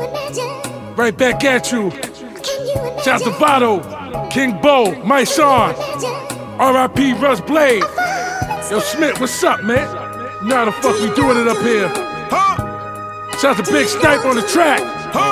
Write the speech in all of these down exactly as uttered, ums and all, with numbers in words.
Right back at you. Shout to Vado, King Bo, My Sean, R I P Russ Blade. Yo, Smith, what's up, man? You know how the fuck we doing it up here. Shout to Big Snipe on the track.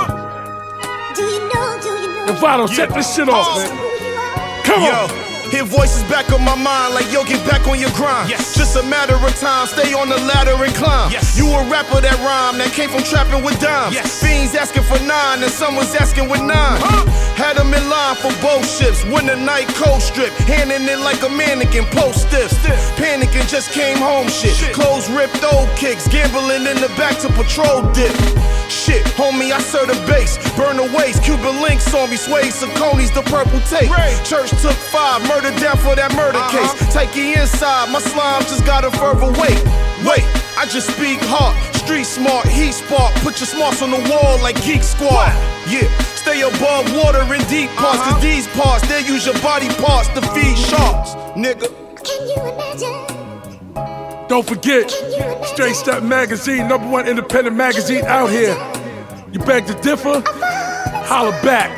Yo, Vado, set this shit off, man. Come on. Hear voices back on my mind like, yo, get back on your grind. Yes. Just a matter of time, stay on the ladder and climb. Yes. You a rapper that rhyme, that came from trapping with dimes. Yes. Fiends asking for nine and someone's asking with nine. Huh? Had them in line for both ships, winter night cold strip, handing it like a mannequin, post stiff. Panicking, just came home shit. shit. Clothes ripped, old kicks, gambling in the back to patrol dip. Shit, homie, I serve the bass, burn the waste. Cuban links on me, sway Saucony's the purple tape. Ray. Church took five, murder down for that murder uh-huh. case. Takey inside, my slime just got a further weight. Wait, I just speak hard, street smart, heat spark. Put your smarts on the wall like Geek Squad. What? Yeah, stay above water in deep parts, uh-huh. cause these parts, they use your body parts to feed sharks, nigga. Can you imagine? Don't forget, Straight Step Magazine, number one independent magazine out here. You beg to differ? Holla back.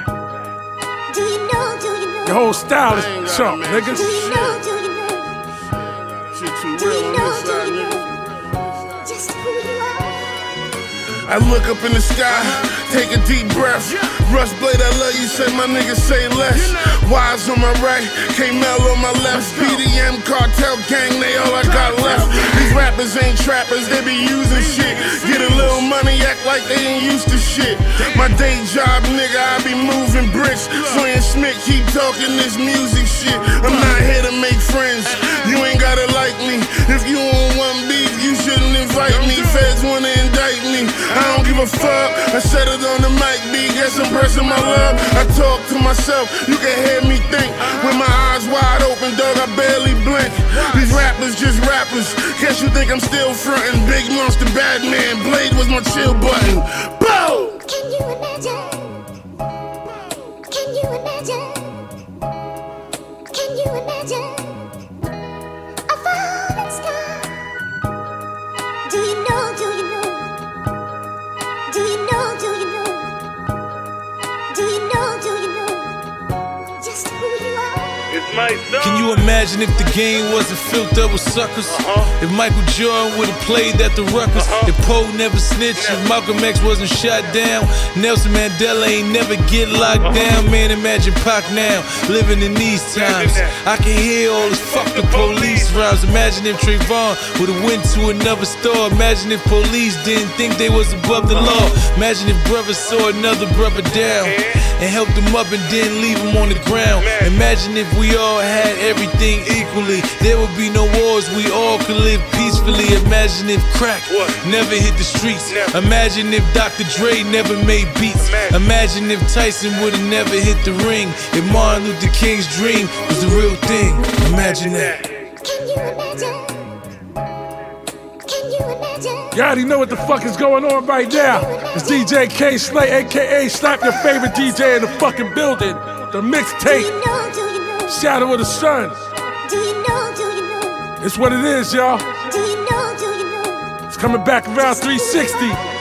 Do you know, do you know? Your whole style is chump, niggas. Do you know, do you know? Shit too Do real you on know, this do side, you nigga. know? Just who you are. I look up in the sky, take a deep breath. Russ Blade, I love you, say my niggas say less. Wise on my right, K-Mel on my left. P D M, Cartel Gang, they all I got left. These rappers ain't trappers, they be using shit. Get a little money, act like they ain't used to shit. My day job, nigga, I be moving bricks. Swaying Smith, keep talking this music shit. I'm not here to make friends, you ain't gotta like me. If you on one beef, you shouldn't invite me. Feds wanna indict me, I don't give a fuck. I said it on the mic, B, guess I'm pressing my love. I talk to myself, you can hear me think. With my eyes wide open, dog, I barely blink. These rappers just rappers, guess you think I'm still frontin'. Big Monster, Batman, Blade was my chill button. Boom! Can you imagine? Can you imagine? Can you imagine? A falling sky. Do you know, do you know? Do you know, do you know? Do you know, do you know? Just who you are. Can you imagine if the game wasn't filled up with suckers? Uh-huh. If Michael Jordan would've played at the Ruckers? Uh-huh. If Poe never snitched? Yeah. If Malcolm X wasn't shot down? Nelson Mandela ain't never get locked uh-huh. down? Man, imagine Pac now, living in these times. I can hear all this fuck the police rhymes. Imagine if Trayvon would've went to another store. Imagine if police didn't think they was above the law. Imagine if brothers saw another brother down and helped him up and didn't leave him on the ground. Imagine if we all had everything equally, there would be no wars, we all could live peacefully. Imagine if crack what? never hit the streets. Never. Imagine if Doctor Dre never made beats. Imagine, Imagine if Tyson would've never hit the ring. If Martin Luther King's dream was the real thing. Imagine that. Can you imagine? Can you imagine? You already know what the fuck is going on right now. It's D J Kay Slay, aka Slap Your Favorite D J in the fucking building. The mixtape. Do you know, do you know? Shadow of the Sun. Do you know, do you know? It's what it is, y'all. Do you know, do you know? It's coming back around three sixty.